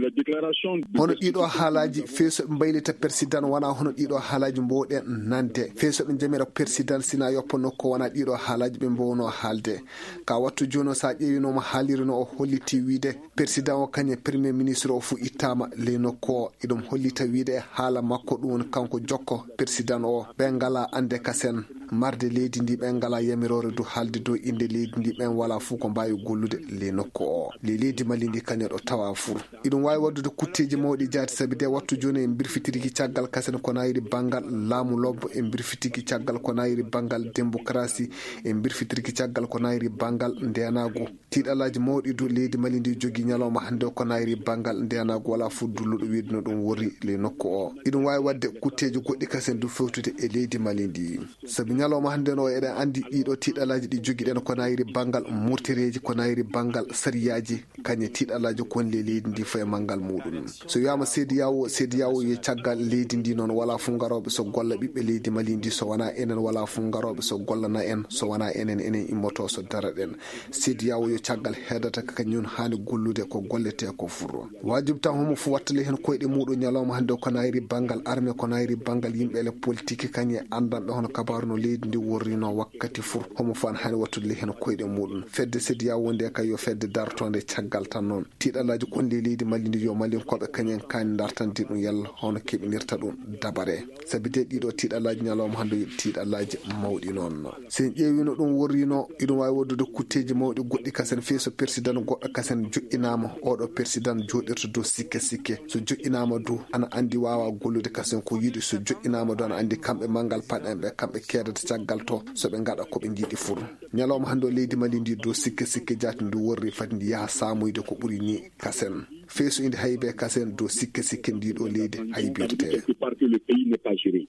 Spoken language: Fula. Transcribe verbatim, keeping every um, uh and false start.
hono ɗiɗo haalaji feeso ɓe mbaylita président wona hono ɗiɗo haalaji mbowɗen nande feeso ɓe jamira président sina yoppa nokko wona ɗiɗo haalaji ɓe mbowno haalde ka wattu joni sa ƴeewinomo haaliri no o holliti wiide président o kañe premier ministre o fu ittama ley nokku o iɗum hollita wiide haala makko ɗum kanko jokko président o ɓe ngala ande kasen marde leydi ndi ɓen ngala yamirore dow haalde dow inde leydi ndi ɓen wala fuu ko mbawi gollude le nokku o le leydi mali ndi kañum ɗo tawa fuu iɗum wawi waddude kutteji mawɗi jaati saabi de wattu joni en birfitiriki caggal kasen ko nayiri banggal laamu lobbo en birfitiriki caggal ko nayiri banggal démocratie en birfitiriki caggal ko nayiri banggal ndenago tiiɗalaji mawɗi dow leydi mali ndi jogui ñalawma hande ko nayiri banggal ndenago wala fuu dulluɗo wiide no ɗum wori le nokku o iɗum wawi wadde kutteji goɗɗi kasen du fewtude e leydi mali ndi saabi ñalawma hande no eɗen andi ɗiɗo tiiɗalaji ɗi joguiɗen ko nayiri banggal murtereji ko nayiri banggal sariyaji kañe tiiɗalaji konle leydi ndi faye manggal muɗum so wiyama seedi yawo seedi yawo yo caggal leydi ndi noon wala fu garoɓe so golla ɓiɓɓe leydi mali ndi so wona enen wala fu garoɓe so gollana en so wona enen enen immoto so daraɗen seedi yawo yo caggal heedata kañum hani gollude ko gollete ko furro wajib tan homo fu wattale hen koyɗe muɗum ñalawma hande ko nayiri banggal armé ko nayiri banggal yimɓele politique kañe andanɓe hono kabaru no leydi ndi worrino wakkati fur homo fu an hani wattude hen koyɗe muɗum fedde seedi yawo nde kay yo fedde dartonde caggal tan noon tiiɗalaji konde leydi mali ndi yo malin koɓe kañen kani dartande ɗum yalla hono keɓinirta ɗum dabare saabi de ɗiɗo tiiɗalaji ñalawma hande tiiɗalaji mawɗi noon sen ƴeewino ɗum worrino iɗum wawi waddude kutteji mawɗi goɗɗi kasen fi so président goɗɗo kasen joƴƴinama oɗo président joɗirta dow sikke sikke so joƴƴinama dow ana andi wawa gollude kasen ko yiiɗi so joƴƴinama dow ana andi kamɓe manggal paɗen ɓe kamɓe keedata caggal to soɓe gaɗa koɓe jiiɗi fur ñalawma hande o leydi mali ndi dow sikke sikke jati ndu worri fati ndi yaha samoyde ko ɓuuri ni kasen feeso inde haybe kasen dow sikke sikke ndiɗo leydi haybirte